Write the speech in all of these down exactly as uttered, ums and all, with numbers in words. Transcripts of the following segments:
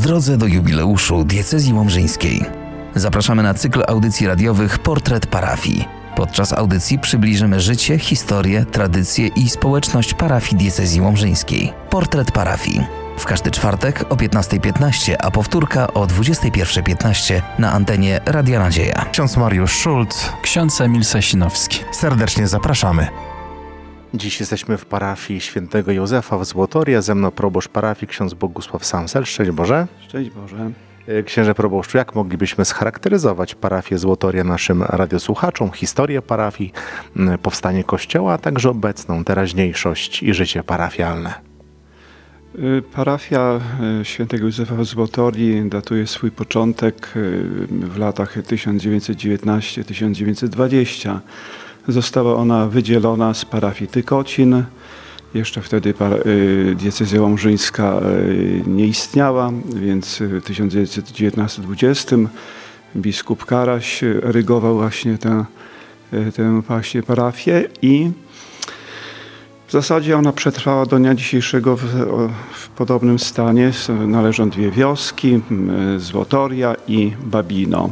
drodze do jubileuszu diecezji łomżyńskiej. Zapraszamy na cykl audycji radiowych Portret Parafii. Podczas audycji przybliżymy życie, historię, tradycje i społeczność parafii diecezji łomżyńskiej. Portret Parafii. W każdy czwartek o piętnasta piętnaście, a powtórka o dwudziesta pierwsza piętnaście na antenie Radia Nadzieja. Ksiądz Mariusz Szulc, ksiądz Emil Sasinowski. Serdecznie zapraszamy. Dziś jesteśmy w parafii świętego Józefa w Złotorii, a ze mną proboszcz parafii ksiądz Bogusław Samsel. Szczęść Boże. Szczęść Boże. Księże proboszczu, jak moglibyśmy scharakteryzować parafię Złotoria naszym radiosłuchaczom, historię parafii, powstanie kościoła, a także obecną teraźniejszość i życie parafialne? Parafia świętego Józefa w Złotorii datuje swój początek w latach tysiąc dziewięćset dziewiętnasty do tysiąc dziewięćset dwudziestego. Została ona wydzielona z parafii Tykocin. Jeszcze wtedy diecezja łomżyńska nie istniała, więc w tysiąc dziewięćset dziewiętnastym do dwudziestego biskup Karaś rygował właśnie tę, tę właśnie parafię i w zasadzie ona przetrwała do dnia dzisiejszego w, w podobnym stanie. Należą dwie wioski, Złotoria i Babino.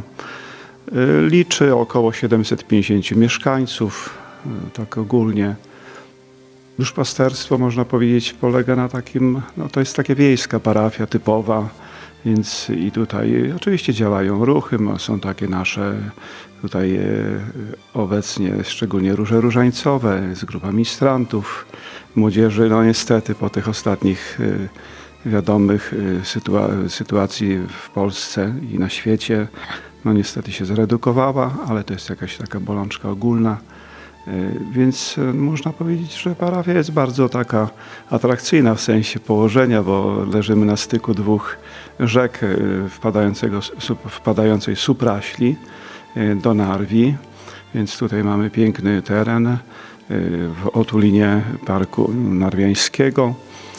Liczy około siedemset pięćdziesięciu mieszkańców, tak ogólnie. Duszpasterstwo, można powiedzieć, polega na takim, no to jest taka wiejska parafia typowa, więc i tutaj oczywiście działają ruchy, są takie nasze tutaj e, obecnie szczególnie róże różańcowe, z grupa ministrantów, młodzieży, no niestety po tych ostatnich e, wiadomych e, sytua- sytuacji w Polsce i na świecie, no niestety się zredukowała, ale to jest jakaś taka bolączka ogólna. Więc można powiedzieć, że parafia jest bardzo taka atrakcyjna w sensie położenia, bo leżymy na styku dwóch rzek wpadającego, wpadającej z Supraśli do Narwi, więc tutaj mamy piękny teren w otulinie Parku Narwiańskiego.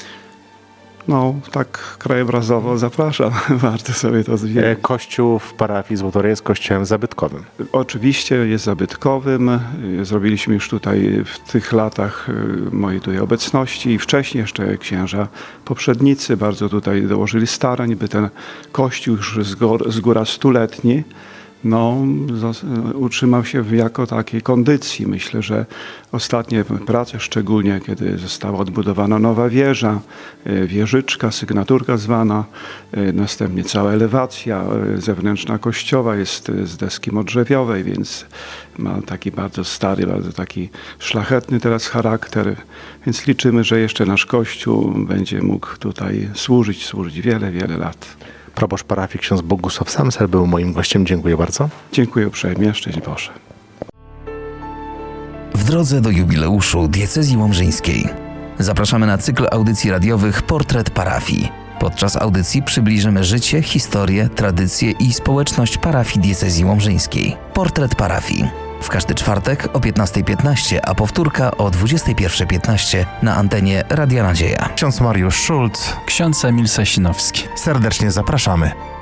No, tak krajobrazowo zapraszam, warto sobie to zwiedzić. Kościół w parafii Złotoria jest kościołem zabytkowym. Oczywiście jest zabytkowym. Zrobiliśmy już tutaj w tych latach mojej tutaj obecności i wcześniej jeszcze księża poprzednicy bardzo tutaj dołożyli starań, by ten kościół już z góra, z góra stuletni no, utrzymał się w jako takiej kondycji. Myślę, że ostatnie prace, szczególnie kiedy została odbudowana nowa wieża, wieżyczka, sygnaturka zwana, następnie cała elewacja zewnętrzna kościoła jest z deski modrzewiowej, więc ma taki bardzo stary, bardzo taki szlachetny teraz charakter, więc liczymy, że jeszcze nasz kościół będzie mógł tutaj służyć, służyć wiele, wiele lat. Proboszcz parafii ksiądz Bogusław Samsel był moim gościem. Dziękuję bardzo. Dziękuję uprzejmie. Szczęść Boże. W drodze do jubileuszu diecezji łomżyńskiej. Zapraszamy na cykl audycji radiowych Portret Parafii. Podczas audycji przybliżymy życie, historię, tradycje i społeczność parafii diecezji łomżyńskiej. Portret Parafii. W każdy czwartek o piętnasta piętnaście, a powtórka o dwudziesta pierwsza piętnaście na antenie Radia Nadzieja. Ksiądz Mariusz Szulc, ksiądz Emil Sasinowski. Serdecznie zapraszamy.